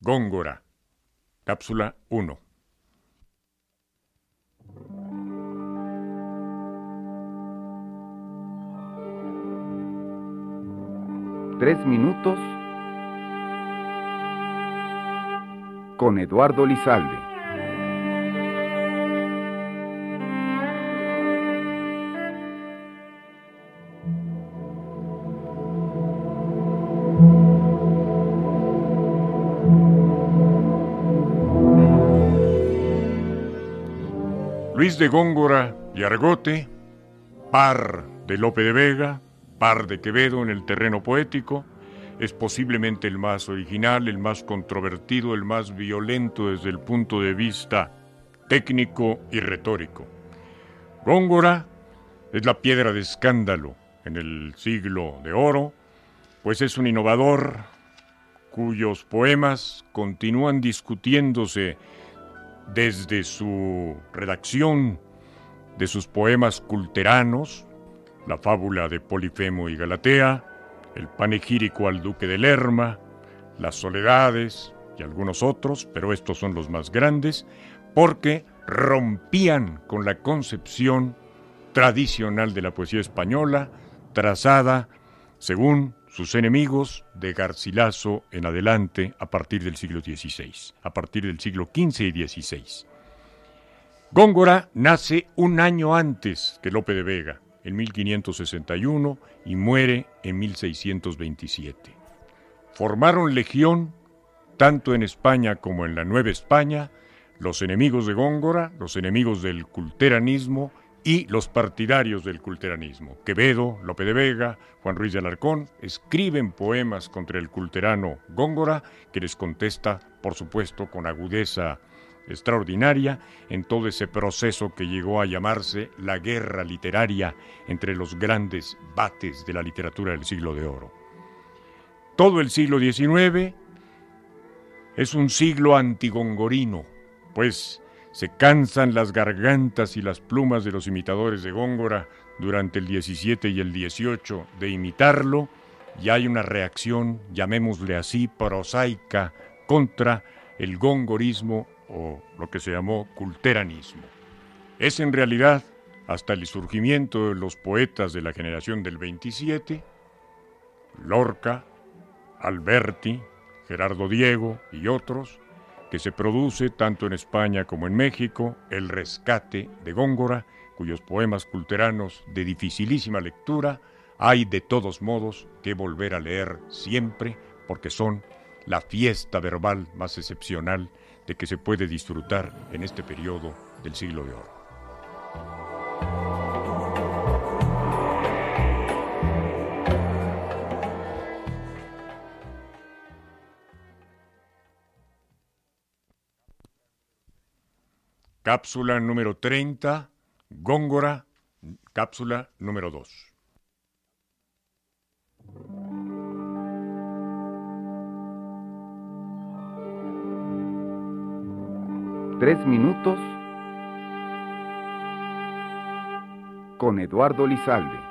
Góngora. Cápsula 1. Tres minutos con Eduardo Lizalde. Luis de Góngora y Argote, par de Lope de Vega, par de Quevedo en el terreno poético, es posiblemente el más original, el más controvertido, el más violento desde el punto de vista técnico y retórico. Góngora es la piedra de escándalo en el siglo de oro, pues es un innovador cuyos poemas continúan discutiéndose desde su redacción de sus poemas culteranos, la fábula de Polifemo y Galatea, el panegírico al duque de Lerma, las soledades y algunos otros, pero estos son los más grandes, porque rompían con la concepción tradicional de la poesía española, trazada según sus enemigos de Garcilaso en adelante a partir del siglo XVI, a partir del siglo XV y XVI. Góngora nace un año antes que Lope de Vega, en 1561, y muere en 1627. Formaron legión, tanto en España como en la Nueva España, los enemigos de Góngora, los enemigos del culteranismo y los partidarios del culteranismo. Quevedo, Lope de Vega, Juan Ruiz de Alarcón escriben poemas contra el culterano Góngora, que les contesta, por supuesto, con agudeza extraordinaria en todo ese proceso que llegó a llamarse la guerra literaria entre los grandes bates de la literatura del siglo de oro. Todo el siglo XIX es un siglo antigongorino, pues se cansan las gargantas y las plumas de los imitadores de Góngora durante el 17 y el 18 de imitarlo, y hay una reacción, llamémosle así, prosaica contra el gongorismo o lo que se llamó culteranismo. Es en realidad, hasta el surgimiento de los poetas de la generación del 27, Lorca, Alberti, Gerardo Diego y otros, que se produce tanto en España como en México el rescate de Góngora, cuyos poemas culteranos de dificilísima lectura hay de todos modos que volver a leer siempre, porque son la fiesta verbal más excepcional de que se puede disfrutar en este periodo del siglo de oro. Cápsula número 30, Góngora, cápsula número 2. Tres minutos con Eduardo Lizalde.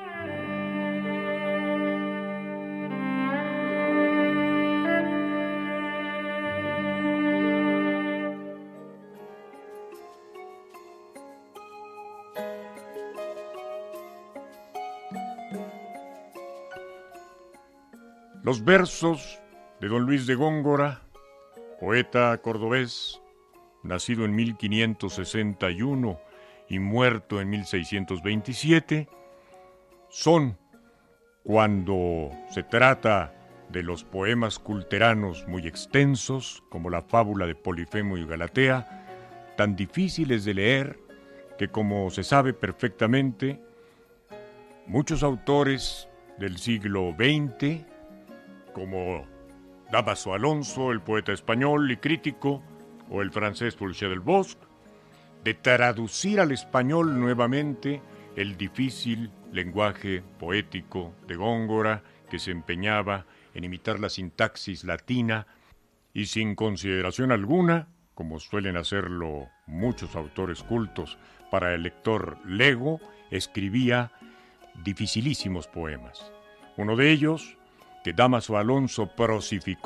Los versos de don Luis de Góngora, poeta cordobés, nacido en 1561 y muerto en 1627, son, cuando se trata de los poemas culteranos muy extensos, como la fábula de Polifemo y Galatea, tan difíciles de leer que, como se sabe perfectamente, muchos autores del siglo XX, como Dámaso Alonso, el poeta español y crítico, o el francés Fulcher del Bosc, de traducir al español nuevamente el difícil lenguaje poético de Góngora, que se empeñaba en imitar la sintaxis latina y sin consideración alguna, como suelen hacerlo muchos autores cultos, para el lector lego, escribía dificilísimos poemas. Uno de ellos, que Dámaso Alonso prosificó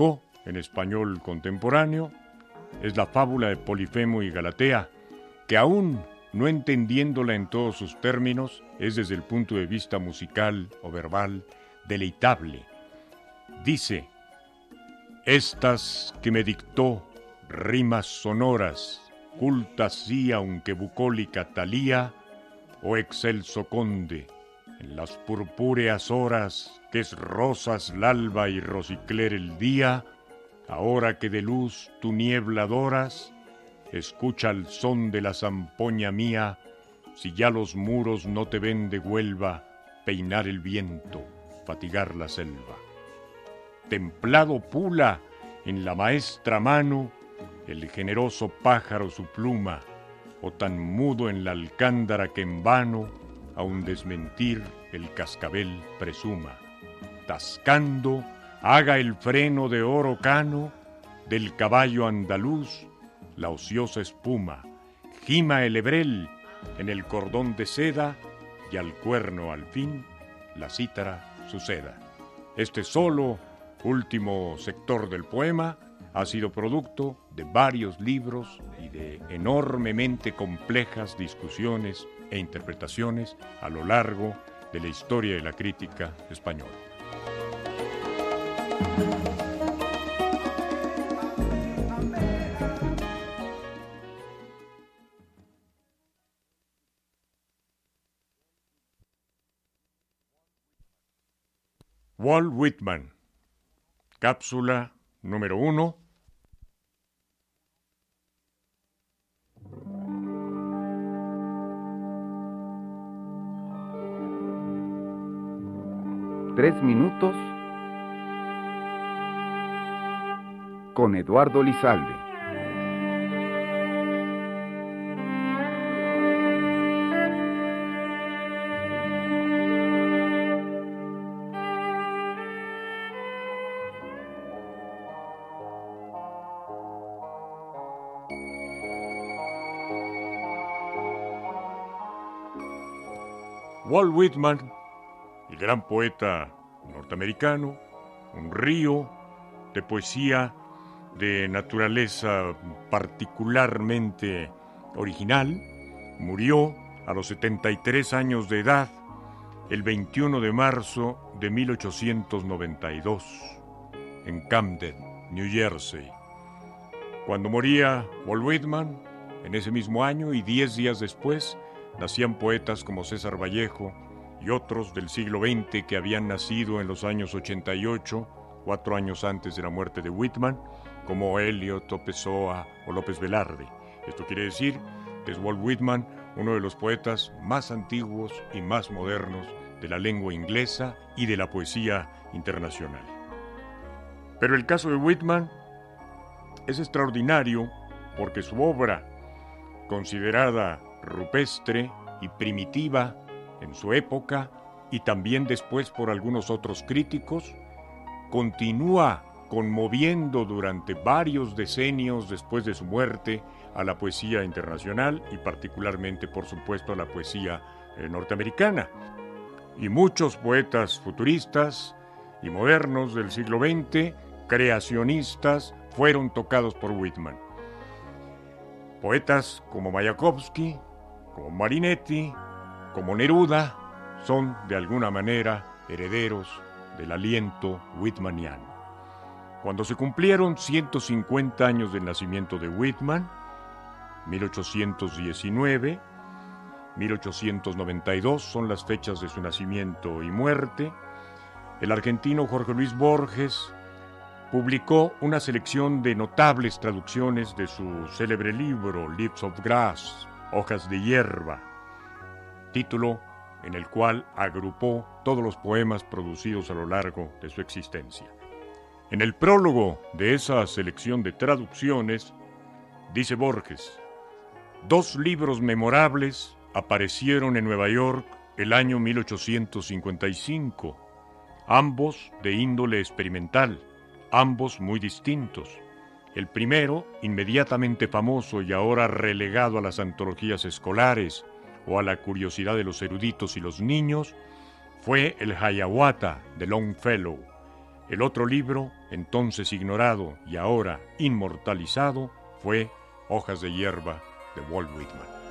en español contemporáneo es la fábula de Polifemo y Galatea, que aún no entendiéndola en todos sus términos, es desde el punto de vista musical o verbal deleitable. Dice: estas que me dictó rimas sonoras, cultas sí aunque bucólica Talía, oh excelso conde, en las purpúreas horas que es rosas l'alba y rosicler el día, ahora que de luz tu niebla doras, escucha el son de la zampoña mía, si ya los muros no te ven de Huelva, peinar el viento, fatigar la selva. Templado pula en la maestra mano el generoso pájaro su pluma, o tan mudo en la alcándara que en vano a un desmentir el cascabel presuma. Tascando haga el freno de oro cano del caballo andaluz la ociosa espuma, gima el hebrel en el cordón de seda y al cuerno al fin la cítara suceda. Este solo último sector del poema ha sido producto de varios libros y de enormemente complejas discusiones e interpretaciones a lo largo de la historia de la crítica española. Walt Whitman, cápsula número 1. Tres minutos con Eduardo Lizalde. Walt Whitman, el gran poeta norteamericano, un río de poesía de naturaleza particularmente original, murió a los 73 años de edad el 21 de marzo de 1892 en Camden, New Jersey. Cuando moría Walt Whitman, en ese mismo año y 10 días después, nacían poetas como César Vallejo y otros del siglo XX que habían nacido en los años 88, 4 años antes de la muerte de Whitman, como Eliot o Pessoa o López Velarde. Esto quiere decir que es Walt Whitman uno de los poetas más antiguos y más modernos de la lengua inglesa y de la poesía internacional. Pero el caso de Whitman es extraordinario porque su obra, considerada rupestre y primitiva en su época y también después por algunos otros críticos, continúa conmoviendo durante varios decenios después de su muerte a la poesía internacional y particularmente, por supuesto, a la poesía norteamericana. Y muchos poetas futuristas y modernos del siglo XX, creacionistas, fueron tocados por Whitman. Poetas como Mayakovsky, como Marinetti, como Neruda, son de alguna manera herederos del aliento whitmaniano. Cuando se cumplieron 150 años del nacimiento de Whitman, 1819, 1892 son las fechas de su nacimiento y muerte, el argentino Jorge Luis Borges publicó una selección de notables traducciones de su célebre libro Leaves of Grass, Hojas de Hierba, título en el cual agrupó todos los poemas producidos a lo largo de su existencia. En el prólogo de esa selección de traducciones, dice Borges: 2 libros memorables aparecieron en Nueva York el año 1855, ambos de índole experimental, ambos muy distintos. El primero, inmediatamente famoso y ahora relegado a las antologías escolares o a la curiosidad de los eruditos y los niños, fue el Hiawatha de Longfellow, El otro libro, entonces ignorado y ahora inmortalizado, fue Hojas de hierba de Walt Whitman.